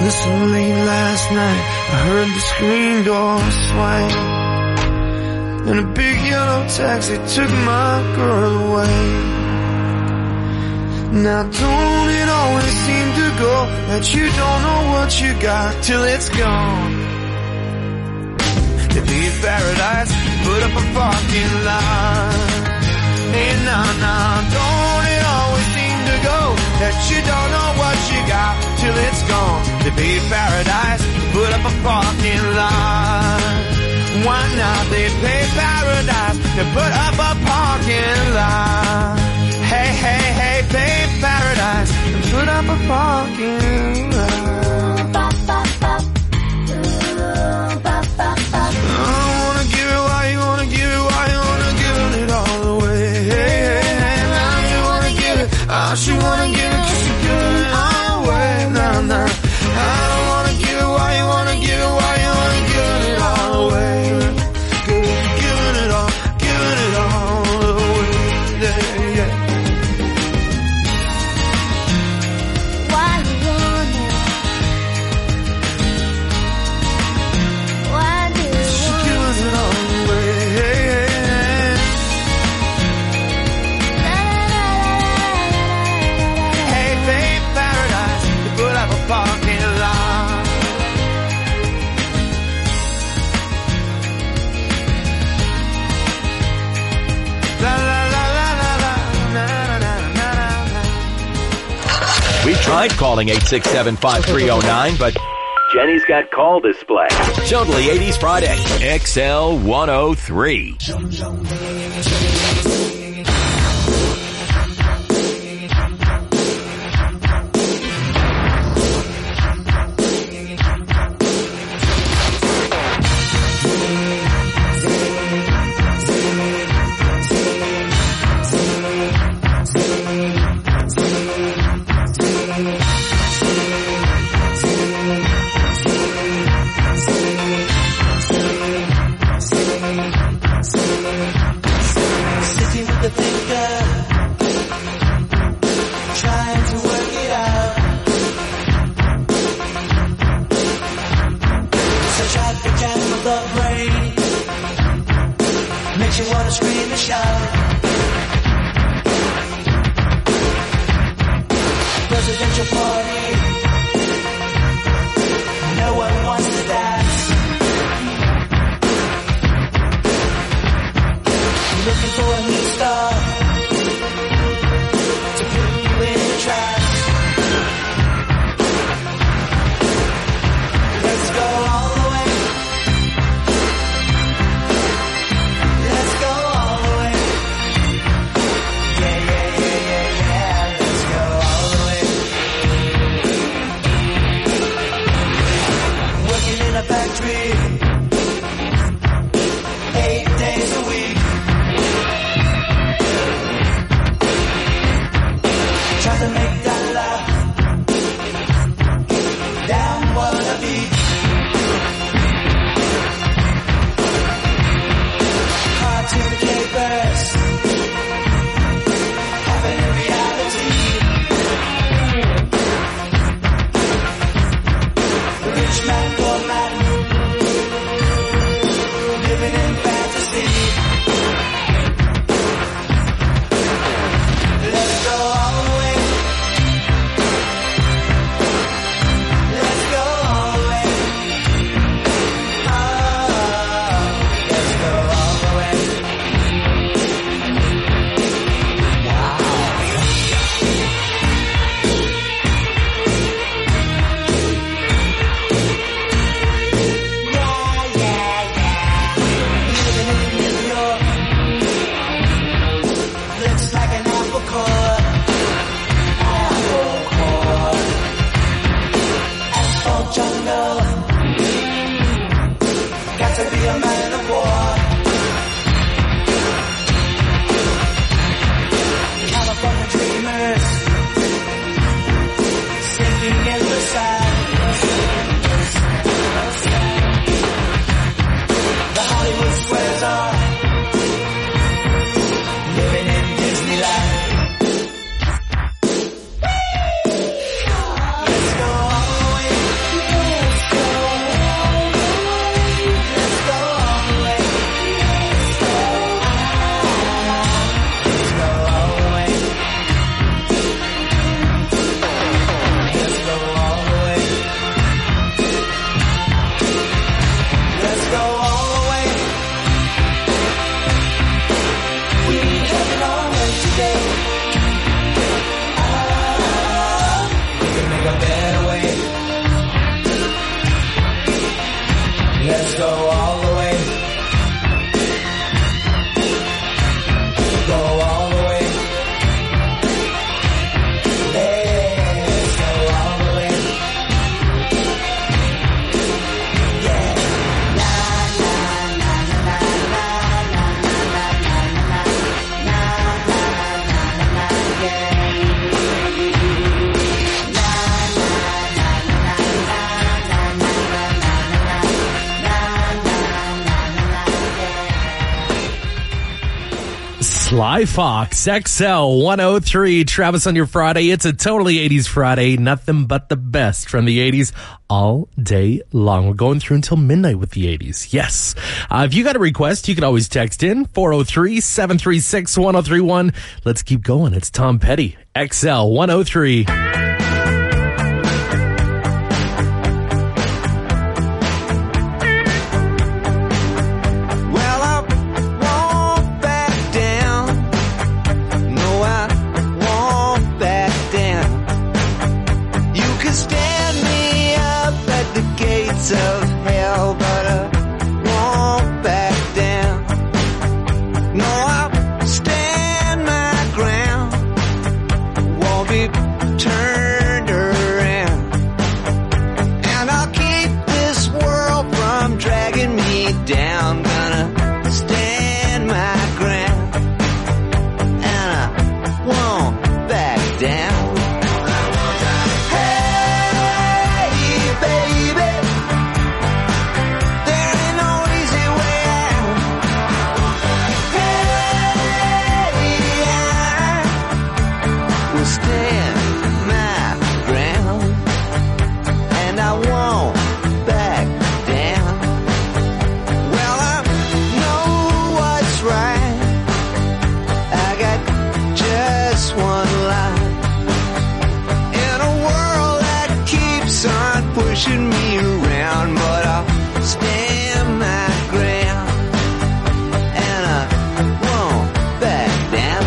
Listen, late last night I heard the screen door swing, and a big yellow taxi took my girl away. Now don't it always seem to go that you don't know what you got till it's gone? To be in paradise, put up a parking lot. Hey, nah, don't it always seem to go that you don't know what you got till it's gone? To be in paradise, put up a parking lot. Why not? They pay paradise to put up a parking lot. Hey, pay paradise and put up a parking lot. I wanna give it, why you wanna give it, why you wanna give it all away. Hey, now you wanna give it, she wanna give it, cause you give it all away. Nah, I don't wanna give it, why you wanna give it, why you wanna give it all away. Giving it all away, yeah. We tried calling 867-5309, but Jenny's got call display. Totally 80s Friday. XL 103. Sly Fox, XL 103. Travis on your Friday. It's a totally 80s Friday. Nothing but the best from the 80s all day long. We're going through until midnight with the 80s. Yes. If you got a request, you can always text in 403-736-1031. Let's keep going. It's Tom Petty, XL 103. Of hell, but I won't back down. No, I'll stand my ground. Won't be turned around. And I'll keep this world from dragging me down. Gonna stand my ground. And I won't back down. Pushing me around, but I'll stand my ground, and I won't back down.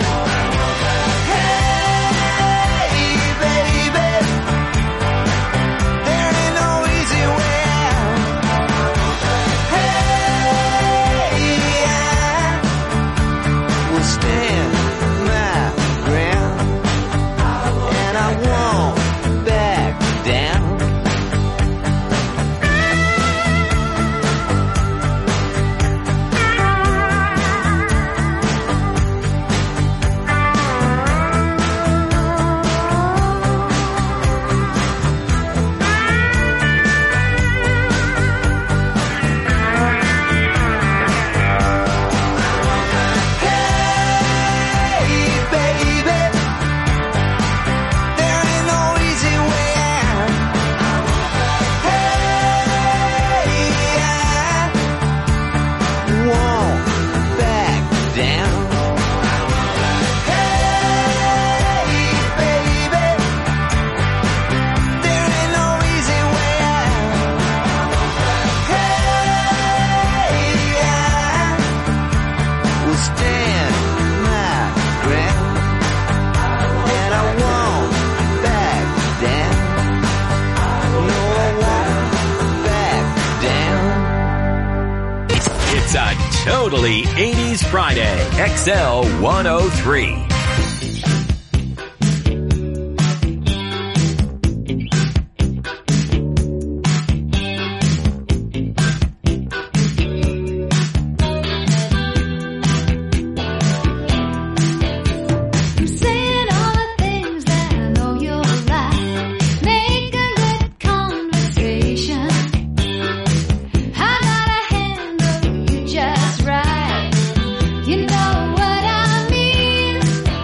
Hey, baby, there ain't no easy way out. Hey, I will stand my ground, and I won't back down. Totally 80s Friday, XL 103. You know what I mean?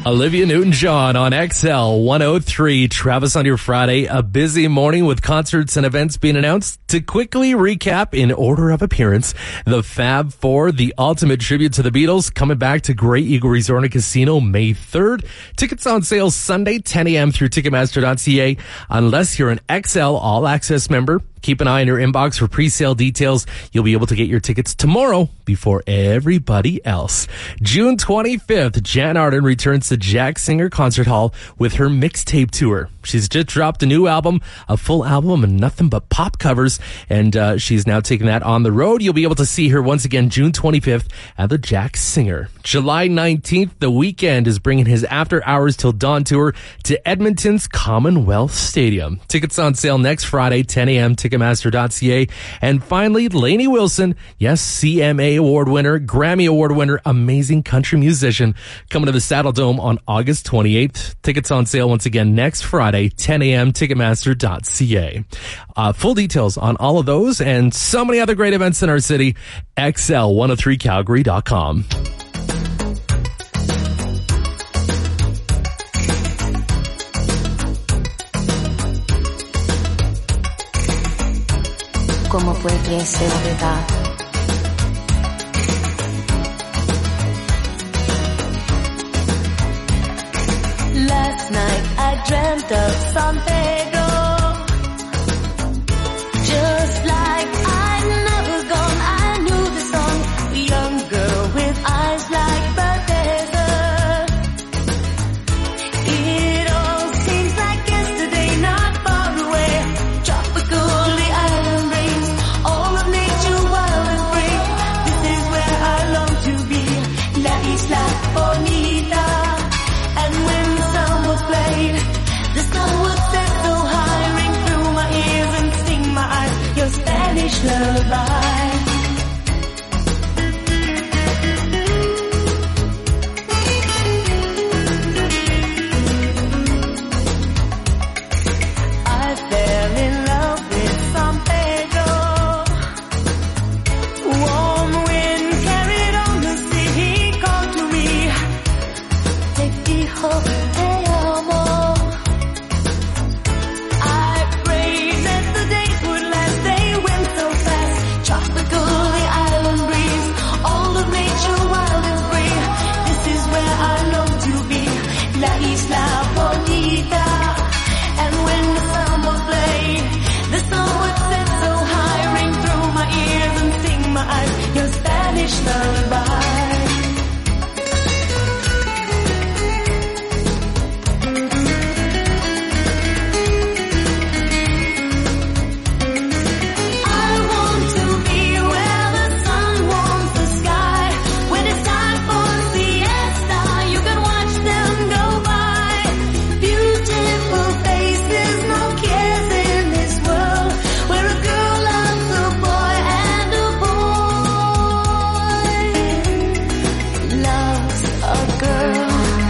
Olivia Newton-John on XL 103. Travis on your Friday. A busy morning with concerts and events being announced. To quickly recap in order of appearance, the Fab Four, the ultimate tribute to the Beatles, coming back to Great Eagle Resort and Casino May 3rd. Tickets on sale Sunday, 10 a.m. through Ticketmaster.ca. Unless you're an XL All Access member, keep an eye on your inbox for pre-sale details. You'll be able to get your tickets tomorrow before everybody else. June 25th, Jan Arden returns to Jack Singer Concert Hall with her mixtape tour. She's just dropped a new album, a full album and nothing but pop covers, and she's now taking that on the road. You'll be able to see her once again June 25th at the Jack Singer. July 19th, The Weeknd is bringing his After Hours Till Dawn tour to Edmonton's Commonwealth Stadium. Tickets on sale next Friday, 10 a.m. Ticketmaster.ca. And finally, Lainey Wilson, yes, CMA Award winner, Grammy Award winner, amazing country musician, coming to the Saddle Dome on August 28th. Tickets on sale once again next Friday, 10 a.m. Ticketmaster.ca. Full details on all of those and so many other great events in our city, XL103Calgary.com. ¿Cómo puede ser verdad? Last night I dreamt of San Pedro, just like I'd never gone. I knew the song, a young girl with eyes like the desert. It all seems like yesterday, not far away. Tropical, the island breeze, all of nature wild and free. This is where I long to be, La Isla Bonita. And when the song was played, the sun would set so high, ring through my ears and sting my eyes, your Spanish lullaby. I fell in love with San Pedro. Warm wind carried on the sea, he called to me. Te dijo te amo. I prayed that the days would last, they went so fast. Tropical, the island breeze, all of nature wild and free. This is where I long to be, La Isla Bonita. And when the sun was played, the sun would set so high, ring through my ears and sting my eyes, your Spanish lullaby. I want to be where the sun warms the sky. When it's time for siesta, you can watch them go by. Beautiful faces, no cares in this world, where a girl loves a boy and a boy loves a girl.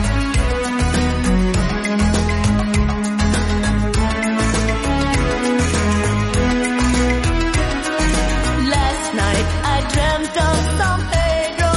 Last night I dreamt of San Pedro.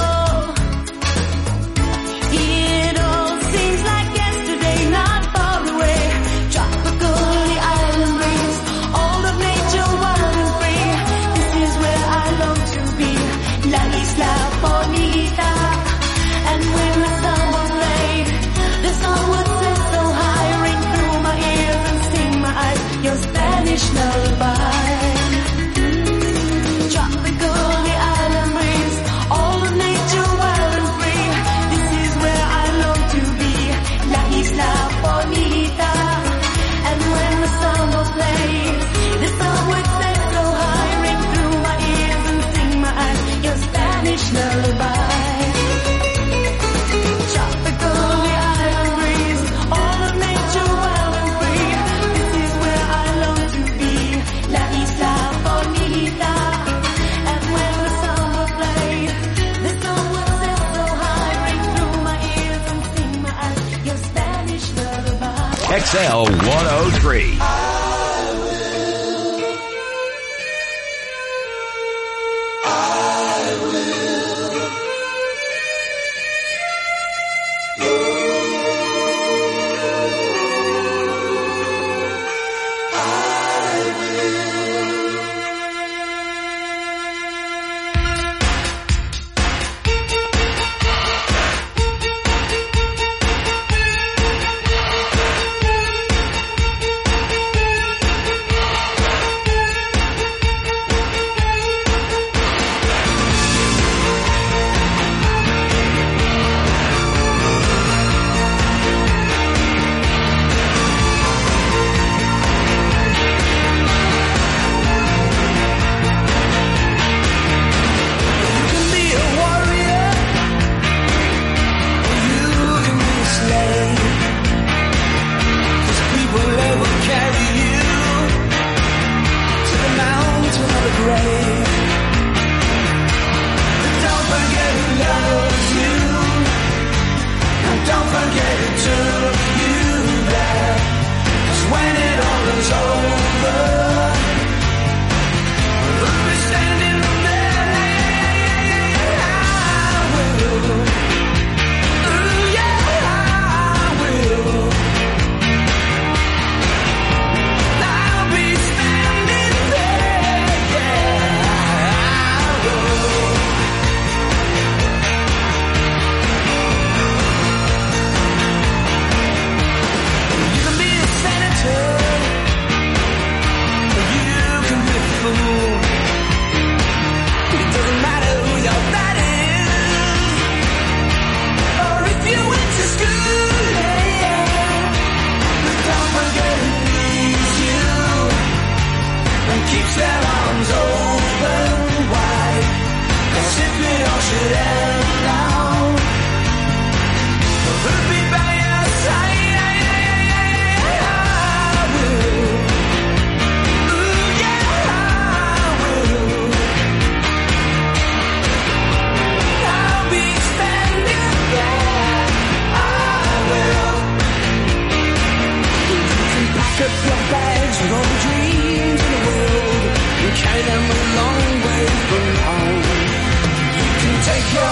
It all seems like yesterday, not far away. Tropical, the island breeze, all of nature wild and free. This is where I long to be, La Isla Bonita. And when the sun was played, the sun would set so high, ring through my ears and sting my eyes, your Spanish lullaby. Tropical, the island breeze, all of nature wild and free. This is where I long to be, La Isla Bonita. And when the sun was played, the sun would set so high, ring through my ears and sting my eyes, your Spanish lullaby. Tropical, the island breeze, all of nature wild and free. This is where I long to be, La Isla Bonita. And when the sun was played, the sun would set so high, ring through my ears and sting my eyes, your Spanish lullaby. XL 103.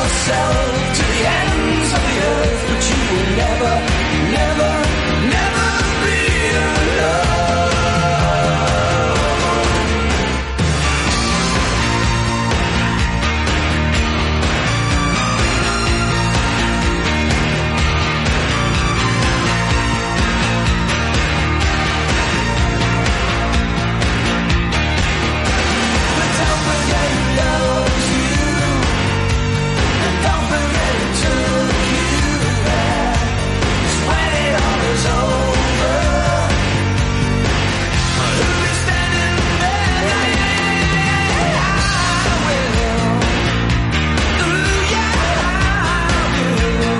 yourself to the ends of the earth, but you will never, never, never be alone. But don't forget who loves you, and don't forget who took you there. 'Cause when it all is over, who'll be standing there? I will. Ooh, yeah, I will.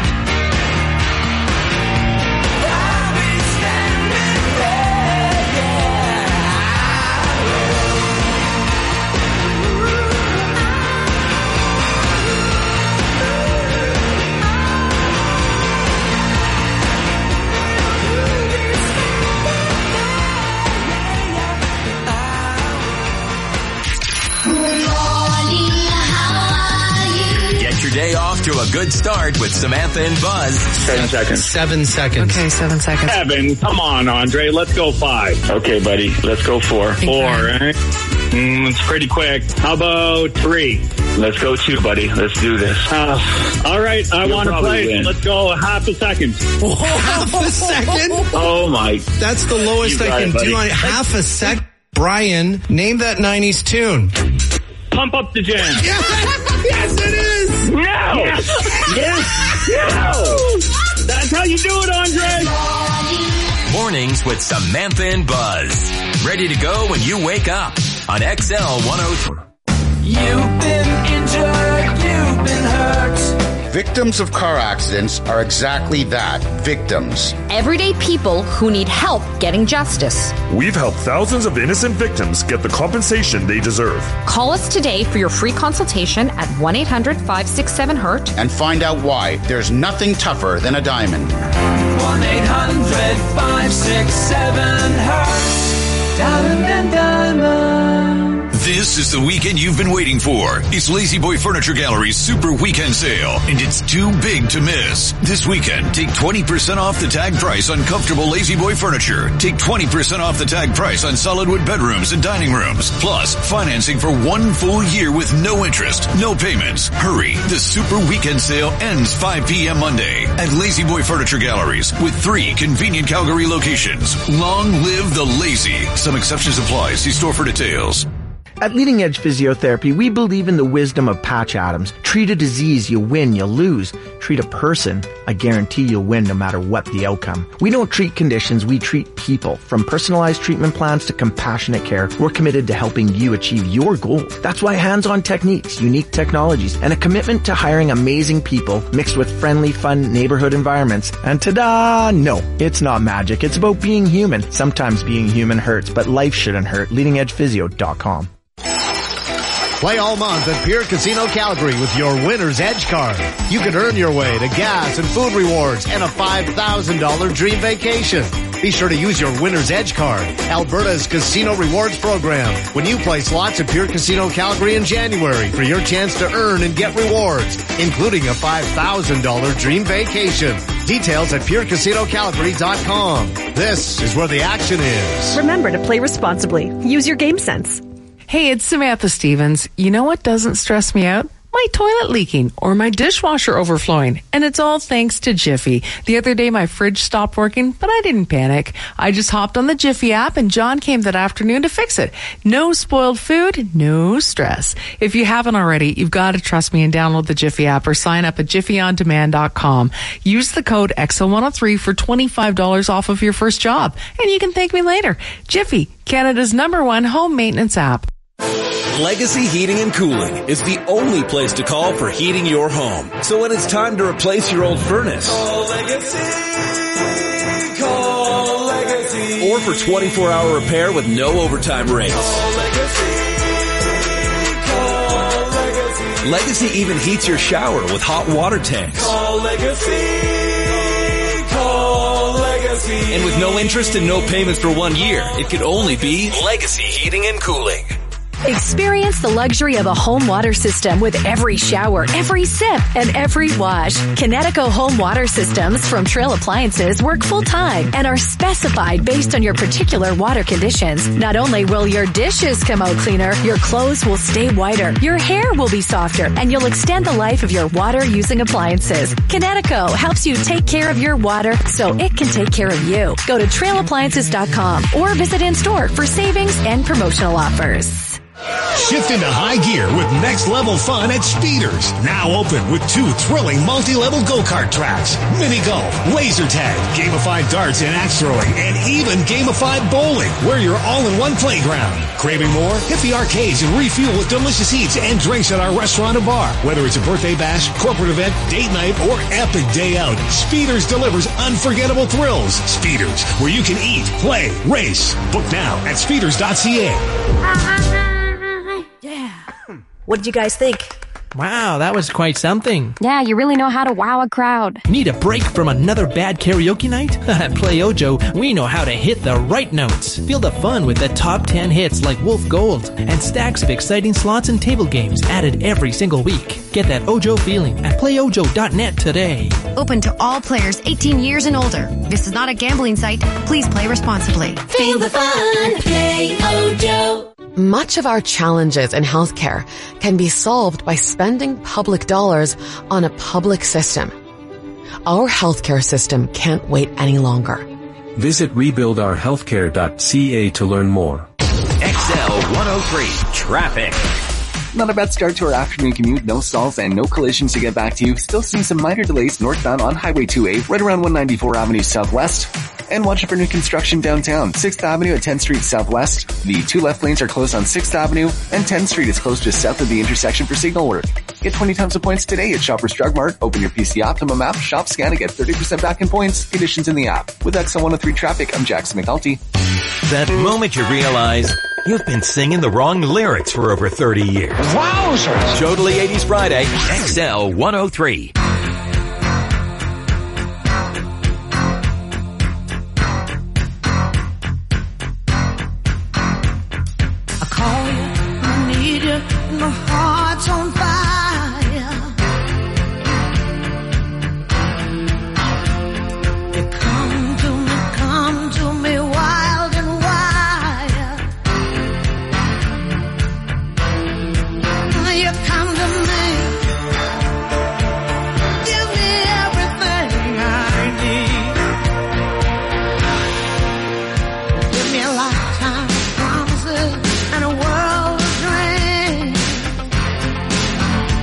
I'll be standing there, yeah, I will. Get your day off to a good start with Samantha and Buzz. 7 seconds. 7 seconds. Okay, 7 seconds. 7. Come on, Andre. Let's go 5. Okay, buddy. Let's go 4. 4, right? It's pretty quick. How about 3? Let's go 2, buddy. Let's do this. All right. I want to play. win. Let's go half a second. Half a second? Oh, my. That's the lowest You I got can it, buddy. do on half a sec. Brian, name that 90s tune. Pump up the jam. Yes, it is. No. Yes. No. That's how you do it, Andre. Mornings with Samantha and Buzz. Ready to go when you wake up on XL 103. You've been injured, you've been hurt. Victims of car accidents are exactly that, victims. Everyday people who need help getting justice. We've helped thousands of innocent victims get the compensation they deserve. Call us today for your free consultation at 1-800-567-HURT. And find out why there's nothing tougher than a diamond. 1-800-567-HURT. Diamond and Diamond. This is the weekend you've been waiting for. It's Lazy Boy Furniture Gallery's Super Weekend Sale, and it's too big to miss. This weekend, take 20% off the tag price on comfortable Lazy Boy furniture. Take 20% off the tag price on solid wood bedrooms and dining rooms. Plus, financing for 1 full year with no interest, no payments. Hurry, the Super Weekend Sale ends 5 p.m. Monday at Lazy Boy Furniture Galleries with 3 convenient Calgary locations. Long live the lazy. Some exceptions apply. See store for details. At Leading Edge Physiotherapy, we believe in the wisdom of Patch Adams. Treat a disease, you win, you lose. Treat a person, I guarantee you'll win no matter what the outcome. We don't treat conditions, we treat people. From personalized treatment plans to compassionate care, we're committed to helping you achieve your goals. That's why hands-on techniques, unique technologies, and a commitment to hiring amazing people mixed with friendly, fun neighborhood environments. And ta-da! No, it's not magic. It's about being human. Sometimes being human hurts, but life shouldn't hurt. LeadingEdgePhysio.com. Play all month at Pier Casino Calgary with your Winner's Edge card. You can earn your way to gas and food rewards and a $5,000 dream vacation. Be sure to use your Winner's Edge card, Alberta's casino rewards program, when you play slots at Pier Casino Calgary in January for your chance to earn and get rewards, including a $5,000 dream vacation. Details at PureCasinoCalgary.com. This is where the action is. Remember to play responsibly. Use your game sense. Hey, it's Samantha Stevens. You know what doesn't stress me out? My toilet leaking or my dishwasher overflowing. And it's all thanks to Jiffy. The other day my fridge stopped working, but I didn't panic. I just hopped on the Jiffy app and John came that afternoon to fix it. No spoiled food, no stress. If you haven't already, you've got to trust me and download the Jiffy app or sign up at jiffyondemand.com. Use the code XL103 for $25 off of your first job. And you can thank me later. Jiffy, Canada's #1 home maintenance app. Legacy Heating and Cooling is the only place to call for heating your home. So when it's time to replace your old furnace, Call Legacy. Call Legacy. or for 24-hour repair with no overtime rates, Call Legacy. Call Legacy. Legacy even heats your shower with hot water tanks. Call Legacy. Call Legacy. And with no interest and no payments for 1 year, it could only be Legacy Heating and Cooling. Experience the luxury of a home water system with every shower, every sip, and every wash. Kinetico home water systems from Trail Appliances work full-time and are specified based on your particular water conditions. Not only will your dishes come out cleaner, your clothes will stay whiter, your hair will be softer, and you'll extend the life of your water-using appliances. Kinetico helps you take care of your water so it can take care of you. Go to trailappliances.com or visit in-store for savings and promotional offers. Shift into high gear with next level fun at Speeders. Now open with 2 thrilling multi-level go-kart tracks, mini golf, laser tag, gamified darts and axe throwing, and even gamified bowling, where you're all in one playground. Craving more? Hit the arcades and refuel with delicious eats and drinks at our restaurant and bar. Whether it's a birthday bash, corporate event, date night, or epic day out, Speeders delivers unforgettable thrills. Speeders, where you can eat, play, race. Book now at speeders.ca. What did you guys think? Wow, that was quite something. Yeah, you really know how to wow a crowd. Need a break from another bad karaoke night? At Play Ojo, we know how to hit the right notes. Feel the fun with the top 10 hits like Wolf Gold and stacks of exciting slots and table games added every single week. Get that Ojo feeling at playojo.net today. Open to all players 18 years and older. This is not a gambling site. Please play responsibly. Feel the fun. Play Ojo. Much of our challenges in healthcare can be solved by spending public dollars on a public system. Our healthcare system can't wait any longer. Visit rebuildourhealthcare.ca to learn more. XL 103 Traffic. Not a bad start to our afternoon commute. No stalls and no collisions to get back to you. Still seeing some minor delays northbound on Highway 2A, right around 194 Avenue Southwest. And watch out for new construction downtown. 6th Avenue at 10th Street Southwest. The 2 left lanes are closed on 6th Avenue, and 10th Street is closed just south of the intersection for signal work. Get 20 times the points today at Shoppers Drug Mart. Open your PC Optimum app, shop, scan, and get 30% back in points. Conditions in the app. With XL 103 Traffic, I'm Jackson McNulty. That moment you realize you've been singing the wrong lyrics for over 30 years. Wowzers! Totally 80s Friday, XL 103. My heart's on fire. You come to me wild and wild. You come to me, give me everything I need. Give me a lifetime of promises and a world of dreams.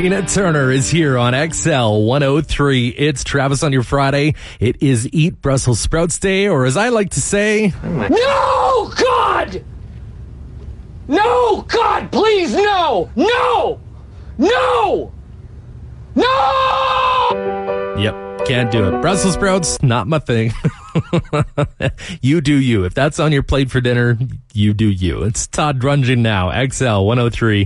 Tina Turner is here on XL 103. It's Travis on your Friday. It is Eat Brussels Sprouts Day, or as I like to say... No, God! No, God, please, no! No! No! No! Yep, can't do it. Brussels sprouts, not my thing. You do you. If that's on your plate for dinner, you do you. It's Todd Drungin now, XL 103.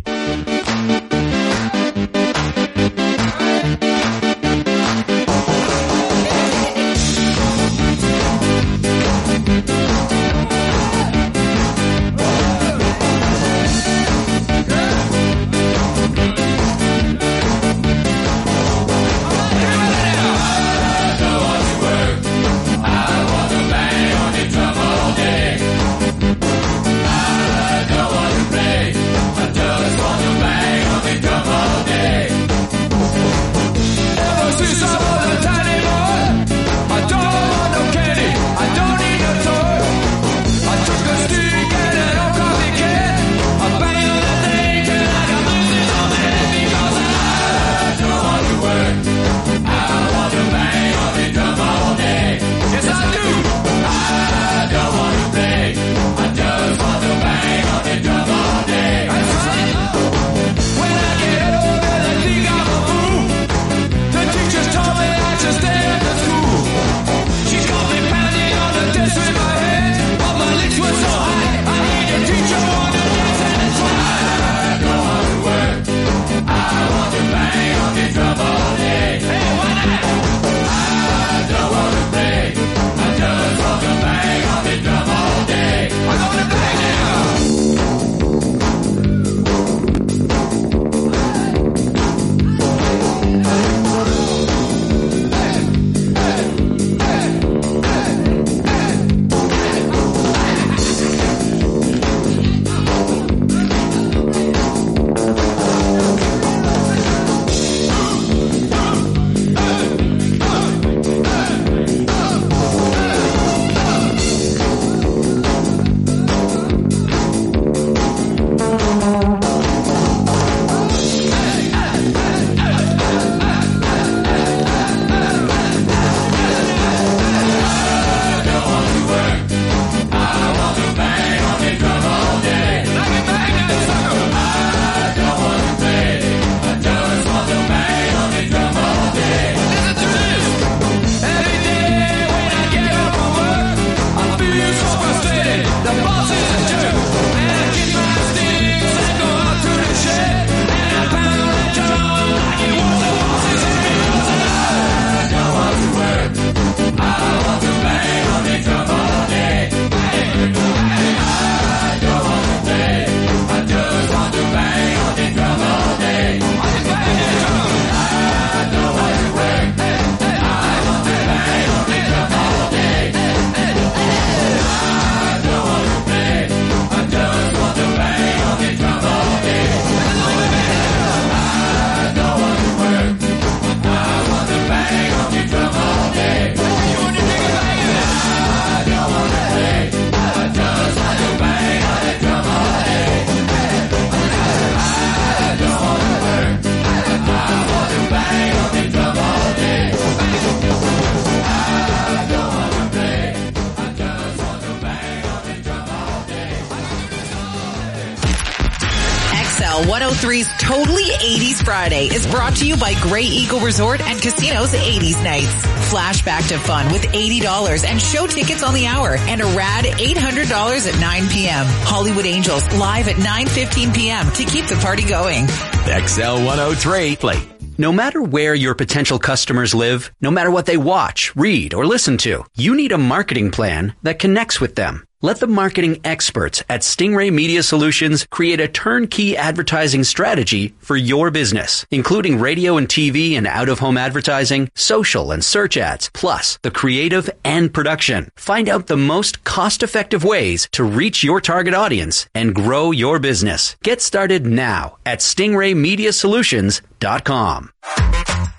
XL 103's Totally 80s Friday is brought to you by Grey Eagle Resort and Casino's 80s Nights. Flashback to fun with $80 and show tickets on the hour and a rad $800 at 9 p.m. Hollywood Angels live at 9:15 p.m. to keep the party going. XL 103. Play. No matter where your potential customers live, no matter what they watch, read, or listen to, you need a marketing plan that connects with them. Let the marketing experts at Stingray Media Solutions create a turnkey advertising strategy for your business, including radio and TV and out-of-home advertising, social and search ads, plus the creative and production. Find out the most cost-effective ways to reach your target audience and grow your business. Get started now at stingraymediasolutions.com.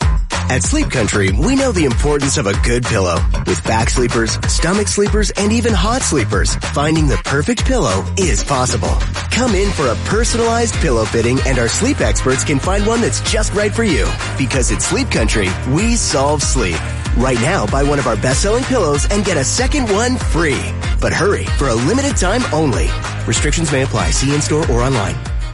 At Sleep Country, we know the importance of a good pillow. With back sleepers, stomach sleepers, and even hot sleepers, finding the perfect pillow is possible. Come in for a personalized pillow fitting, and our sleep experts can find one that's just right for you. Because at Sleep Country, we solve sleep. Right now, buy one of our best-selling pillows and get a second one free. But hurry, for a limited time only. Restrictions may apply. See in-store or online.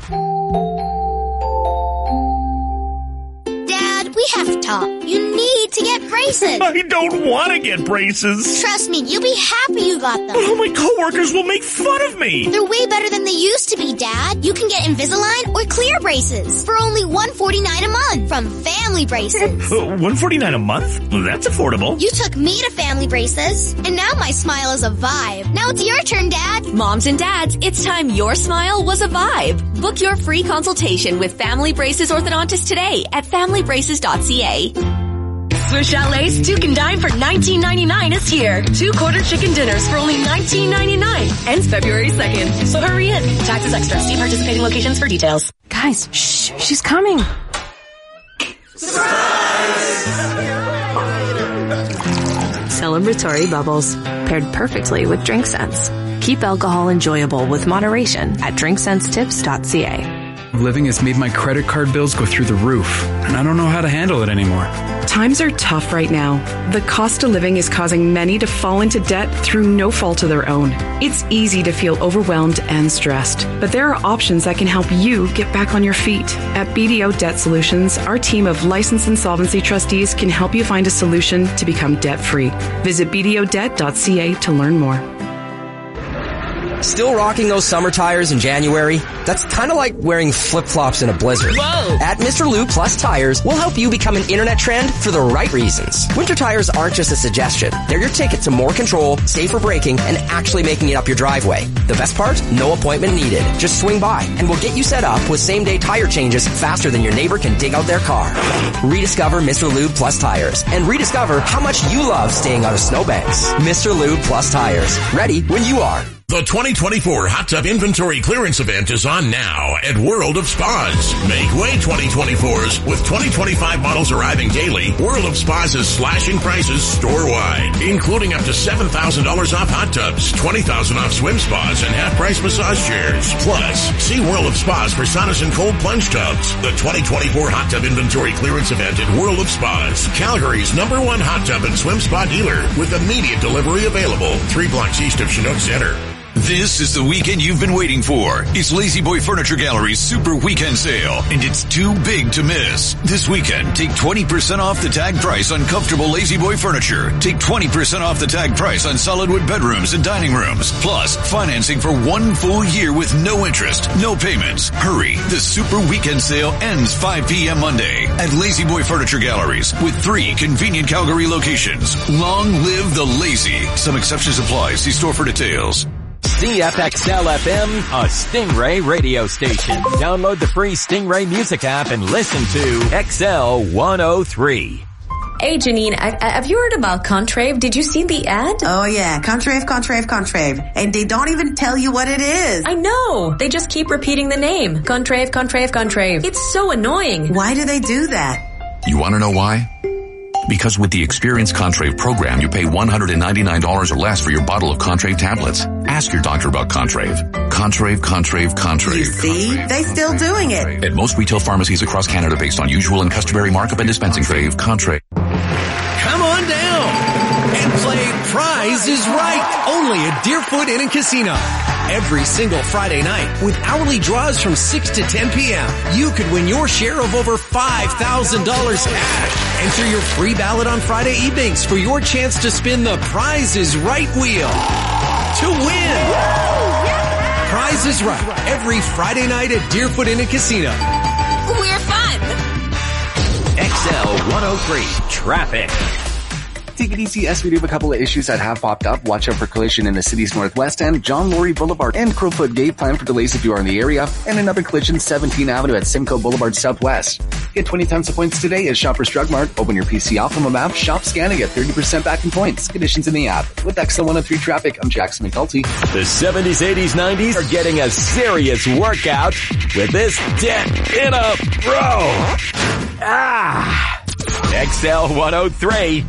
Dad, we have to talk. You need to get braces. I don't want to get braces. Trust me, you'll be happy you got them. All my coworkers will make fun of me. They're way better than they used to be, Dad. You can get Invisalign or clear braces for only $149 a month from Family Braces. $149 a month? That's affordable. You took me to Family Braces, and now my smile is a vibe. Now it's your turn, Dad. Moms and dads, it's time your smile was a vibe. Book your free consultation with Family Braces Orthodontist today at familybraces.ca. Swiss Chalet's Duke and Dine for $19.99 is here. 2 quarter chicken dinners for only $19.99. Ends February 2nd. So hurry in. Taxes extra. See participating locations for details. Guys, shh, she's coming. Celebratory bubbles, paired perfectly with drink scents. Keep alcohol enjoyable with moderation at drinksensetips.ca. Living has made my credit card bills go through the roof, and I don't know how to handle it anymore. Times are tough right now. The cost of living is causing many to fall into debt through no fault of their own. It's easy to feel overwhelmed and stressed, but there are options that can help you get back on your feet. At BDO Debt Solutions, our team of licensed insolvency trustees can help you find a solution to become debt-free. Visit bdodebt.ca to learn more. Still rocking those summer tires in January? That's kind of like wearing flip-flops in a blizzard. Whoa! At Mr. Lube Plus Tires, we'll help you become an internet trend for the right reasons. Winter tires aren't just a suggestion. They're your ticket to more control, safer braking, and actually making it up your driveway. The best part? No appointment needed. Just swing by, and we'll get you set up with same-day tire changes faster than your neighbor can dig out their car. Rediscover Mr. Lube Plus Tires, and rediscover how much you love staying out of snowbanks. Mr. Lube Plus Tires. Ready when you are. The 2024 Hot Tub Inventory Clearance Event is on now at World of Spas. Make way 2024's. With 2025 models arriving daily, World of Spas is slashing prices store-wide, including up to $7,000 off hot tubs, $20,000 off swim spas, and half-price massage chairs. Plus, see World of Spas for saunas and cold plunge tubs. The 2024 Hot Tub Inventory Clearance Event at World of Spas, Calgary's #1 hot tub and swim spa dealer, with immediate delivery available. 3 blocks east of Chinook Center. This is the weekend you've been waiting for. It's Lazy Boy Furniture Gallery's Super Weekend Sale, and it's too big to miss. This weekend, take 20% off the tag price on comfortable Lazy Boy furniture. Take 20% off the tag price on solid wood bedrooms and dining rooms. Plus, financing for 1 full year with no interest, no payments. Hurry, the Super Weekend Sale ends 5 p.m. Monday at Lazy Boy Furniture Galleries with 3 convenient Calgary locations. Long live the lazy. Some exceptions apply. See store for details. CFXL FM, a Stingray radio station. Download the free Stingray music app and listen to XL 103. Hey, Janine, have you heard about Contrave? Did you see the ad? Oh, yeah. Contrave. And they don't even tell you what it is. I know. They just keep repeating the name. Contrave. It's so annoying. Why do they do that? You want to know why? Because with the Experience Contrave program, you pay $199 or less for your bottle of Contrave tablets. Ask your doctor about Contrave. Contrave. You see? They're still doing it. At most retail pharmacies across Canada based on usual and customary markup and dispensing Contrave. Come on down and play Prize is Right, only at Deerfoot Inn and Casino. Every single Friday night, with hourly draws from 6 to 10 p.m., you could win your share of over $5,000 cash. Enter your free ballot on Friday evenings for your chance to spin the Prize is Right wheel to win. Prize is Right, every Friday night at Deerfoot Inn and Casino. We're fun. XL 103, traffic. Take it easy as we do have a couple of issues that have popped up. Watch out for collision in the city's northwest end, John Laurie Boulevard and Crowfoot Gate. Plan for delays if you are in the area. And another collision, 17th Avenue at Simcoe Boulevard Southwest. Get 20 times the points today at Shoppers Drug Mart. Open your PC off from a map, shop scanning, get 30% back in points. Conditions in the app. With XL 103 Traffic, I'm Jackson McNulty. The 70s, 80s, 90s are getting a serious workout with this Debt in a Row. XL 103.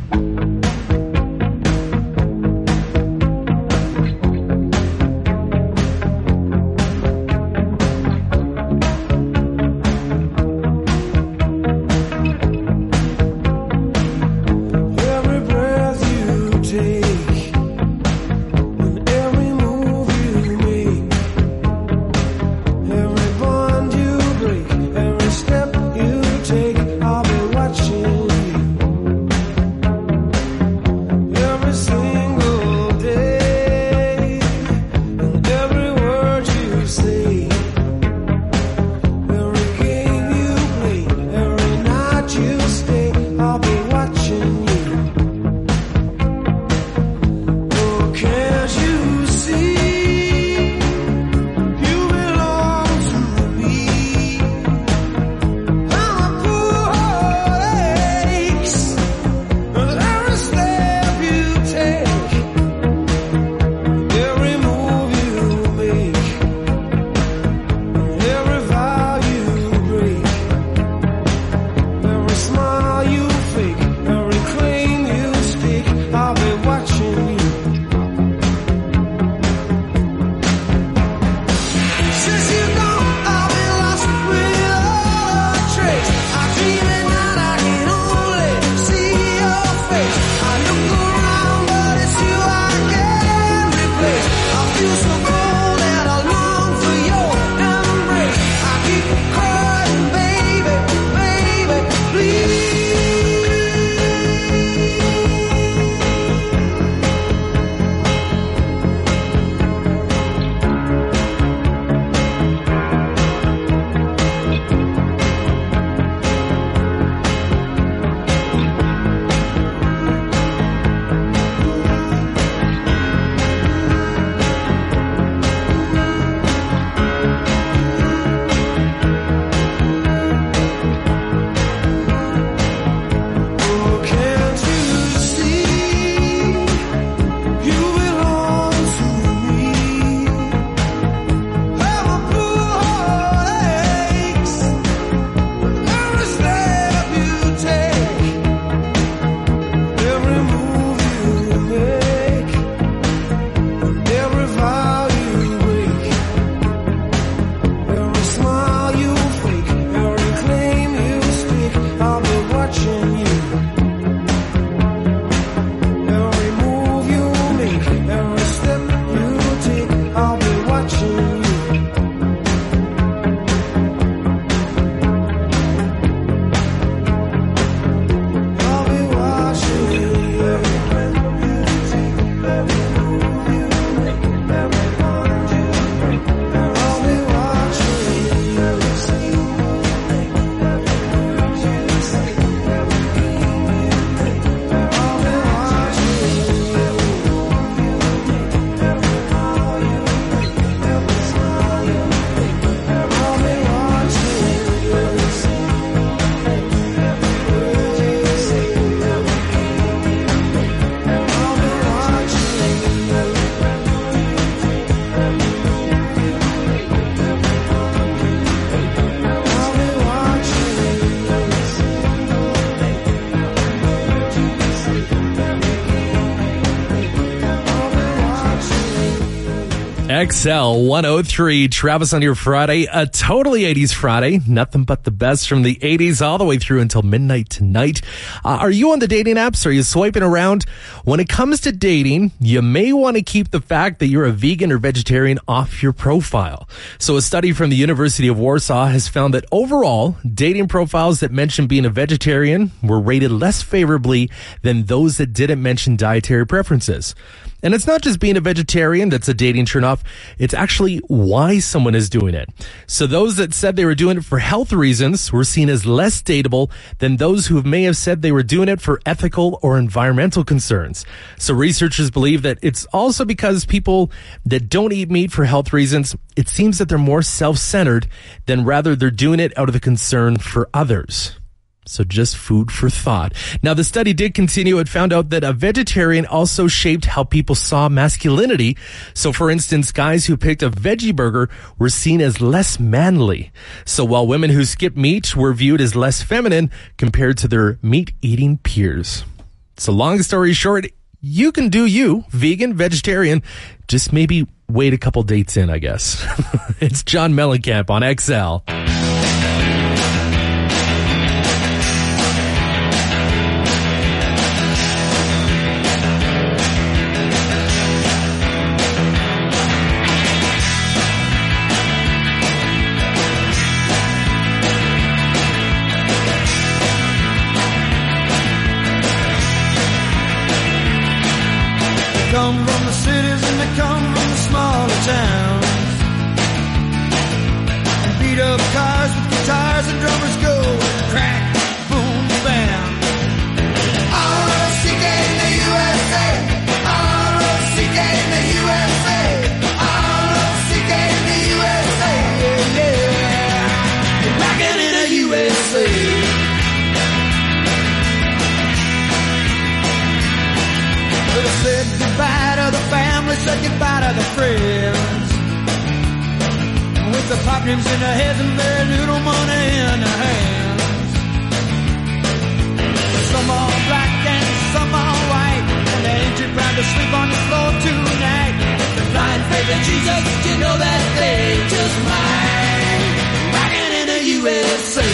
XL 103, Travis on your Friday, a totally 80s Friday. Nothing but the best from the 80s all the way through until midnight tonight. Are you on the dating apps? Are you swiping around? When it comes to dating, you may want to keep the fact that you're a vegan or vegetarian off your profile. So a study from the University of Warsaw has found that overall, dating profiles that mention being a vegetarian were rated less favorably than those that didn't mention dietary preferences. And it's not just being a vegetarian that's a dating turnoff. It's actually why someone is doing it. So those that said they were doing it for health reasons were seen as less dateable than those who may have said they were doing it for ethical or environmental concerns. So researchers believe that it's also because people that don't eat meat for health reasons, it seems that they're more self-centered than rather they're doing it out of the concern for others. So just food for thought. Now, the study did continue. It found out that a vegetarian also shaped how people saw masculinity. So, for instance, guys who picked a veggie burger were seen as less manly. So while women who skipped meat were viewed as less feminine compared to their meat-eating peers. So long story short, you can do you, vegan, vegetarian, just maybe wait a couple dates in, I guess. It's John Mellencamp on XL. Come from the cities and they come from the smaller towns, and beat up cars with guitars and drummers go crack, boom, bam. R-O-C-K in the USA, R-O-C-K in the USA, R-O-C-K in the USA, yeah, yeah. Rockin' in the USA. Said goodbye to the family, said goodbye to the friends. With the pop names in their heads and very little money in their hands. Some are black and some are white, and they ain't too proud to sleep on the floor tonight. If they're blind faith in Jesus, you know that they just might. Rockin' in the USA.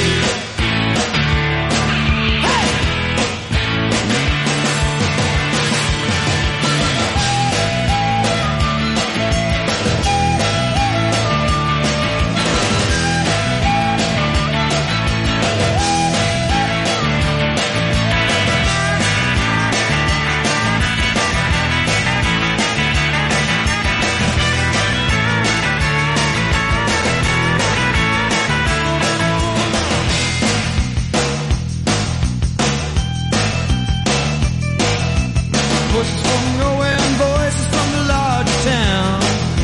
Voices from nowhere and voices from the larger town.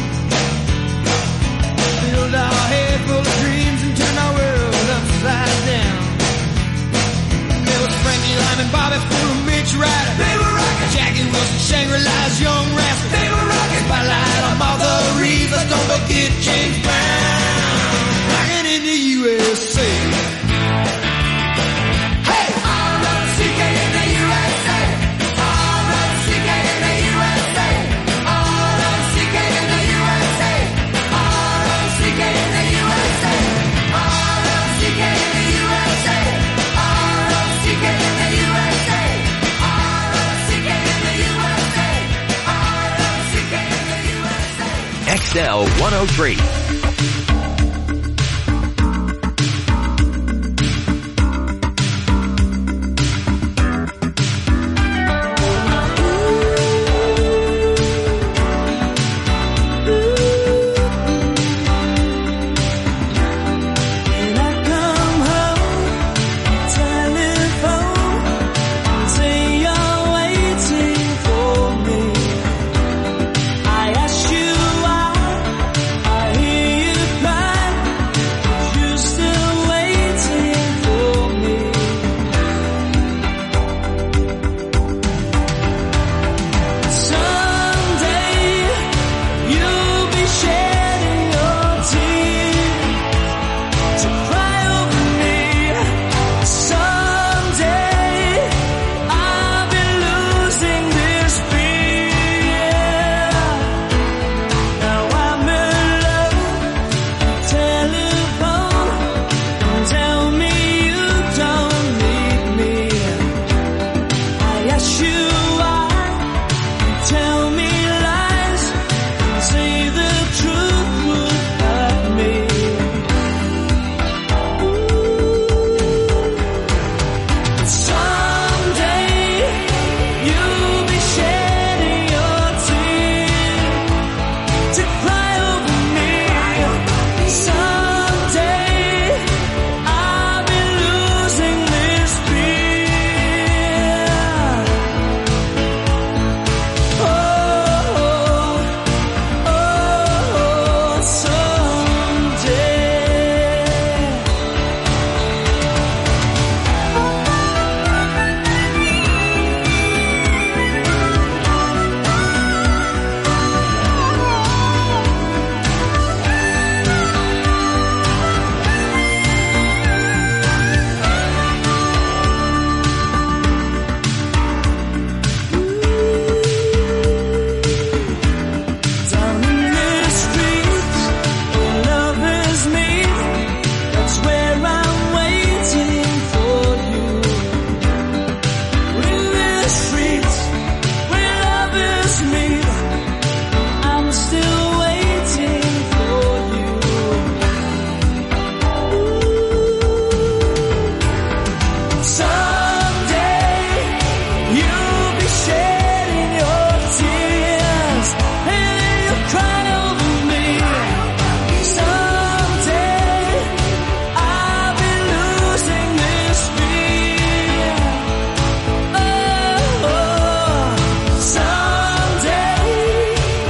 Filled our head full of dreams and turned our world upside down. There was Frankie Lyman, Bobby Fuller, Mitch Ryder. They were rockin'. Jackie Wilson, Shangri-La's Young Rascal. They were rockin'. Spotlight on Martha Reeves. Let's don't forget James Brown. Rockin' in the USA. Hey! R-O-C-K in the USA. R-O-C-K in the USA. R-O-C-K in the USA. R-O-C-K in the USA. R-O-C-K in the USA. R-O-C-K in the USA. R-O-C-K in the USA. R-O-C-K in the USA. XL 103. I ask you why I hear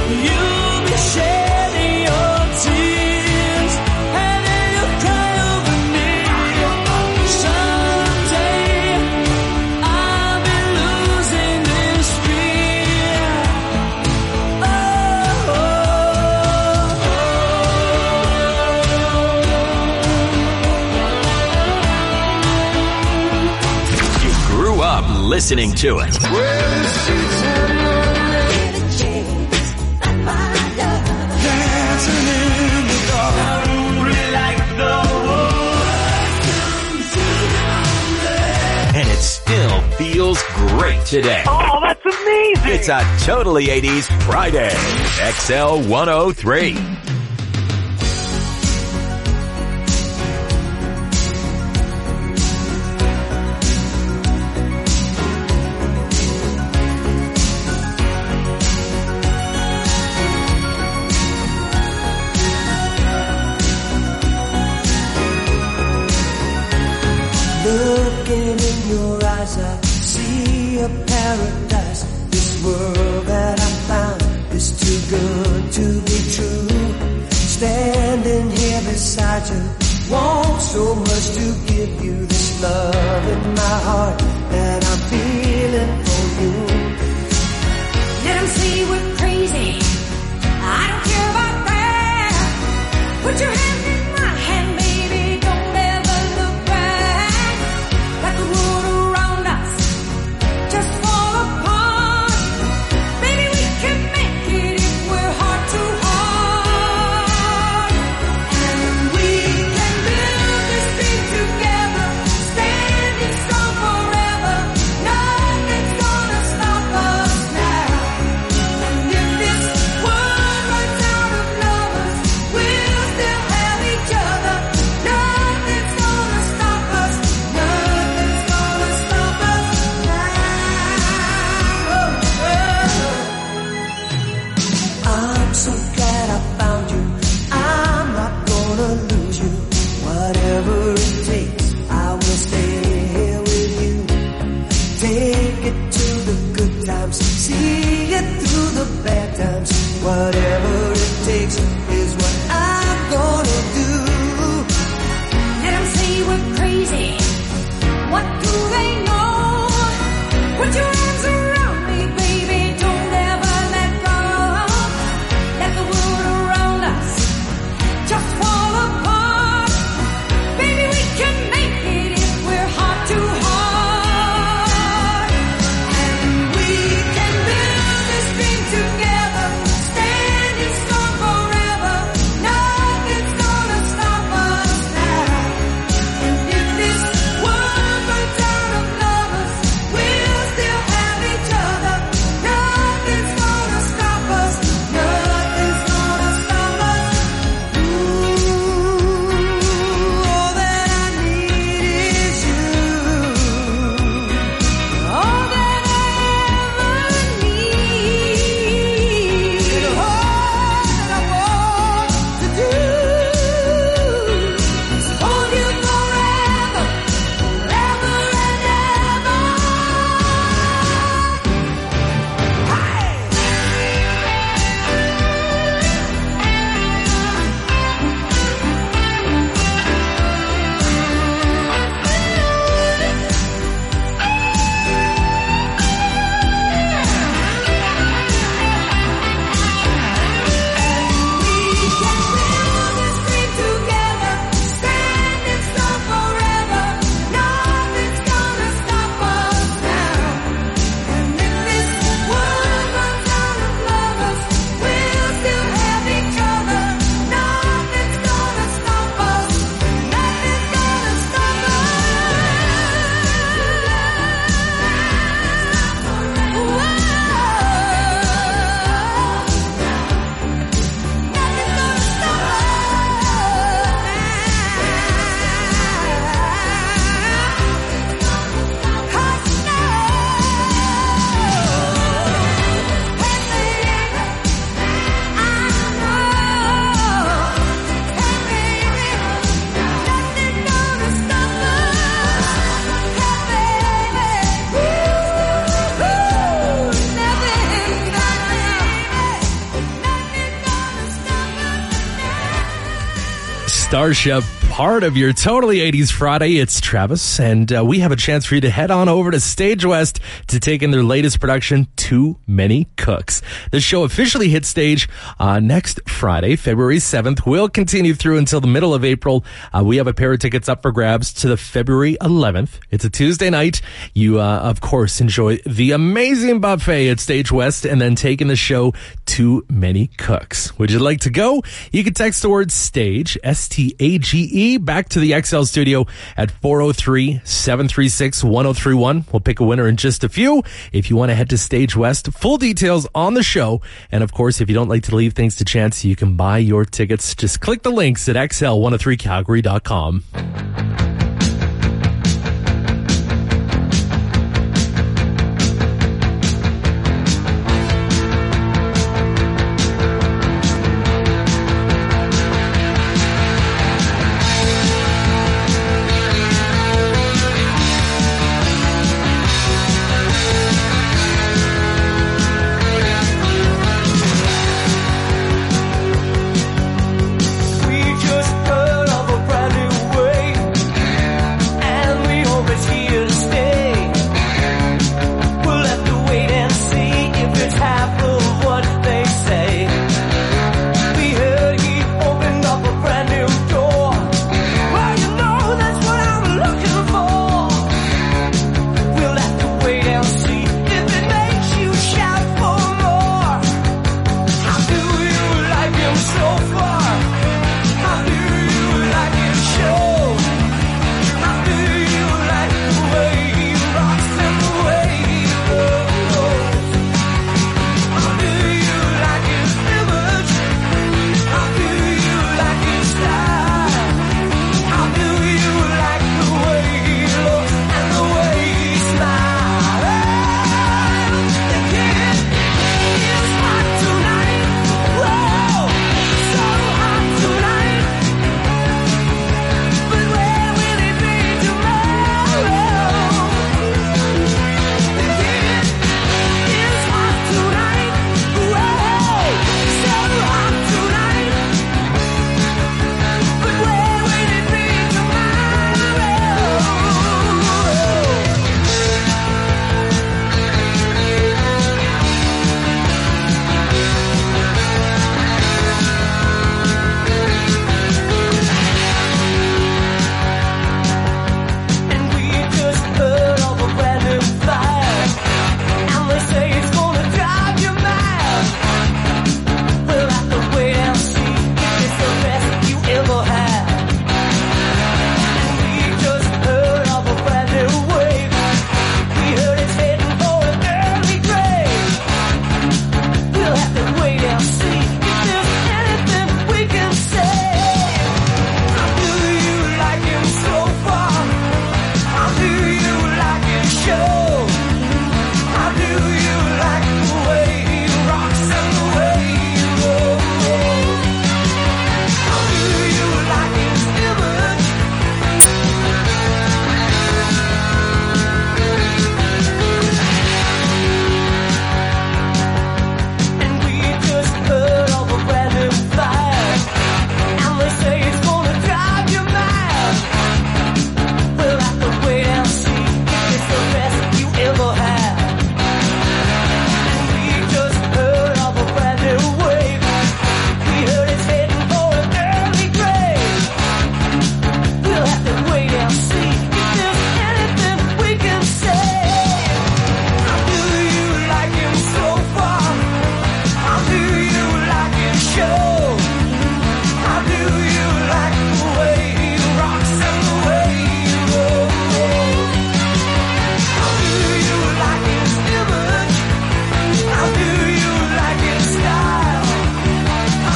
You'll be shedding your tears, and then you'll cry over me. Someday I'll be losing this fear. You grew up listening to it. And it still feels great today. Oh, that's amazing! It's a Totally 80s Friday. XL 103. Looking in your eyes, I see a paradise. This world that I found is too good to be true. Standing here beside you, want so much to give you this love in my heart that I'm feeling for you. Let them say we're crazy. I don't care about that. Put your hand in my hand, baby. Don't ever look back. Let the world around us just fall apart. Baby, we can make it if we're heart to heart. And we can build this thing together, standing strong forever. Nothing's gonna stop us now. And if this world runs out of lovers, we'll still have each other. Nothing's gonna stop us. Nothing's gonna stop us now. I'm so glad I found you. I'm not gonna lose you. Whatever it takes, I will stay here with you. Take it to the good times, see it through the bad times. Whatever it takes is what I'm gonna do. Let them say we're crazy. What do they know? Put your arms around me, baby. Don't ever let go. Let the world around us just fall apart. Baby, we can make it if we're heart to heart. And we can build this dream together, standing Starship, part of your Totally 80s Friday. It's Travis, and we have a chance for you to head on over to Stage West to take in their latest production, Too Many Cooks. The show officially hits stage next Friday, February 7th. We'll continue through until the middle of April. We have a pair of tickets up for grabs to the February 11th. It's a Tuesday night. You, of course, enjoy the amazing buffet at Stage West and then take in the show, Too Many Cooks. Would you like to go? You can text the word STAGE, STAGE, back to the XL studio at 403-736-1031. We'll pick a winner in just a few. If you want to head to Stage West, full details on the show. And of course, if you don't like to leave things to chance, you can buy your tickets. Just click the links at XL103Calgary.com.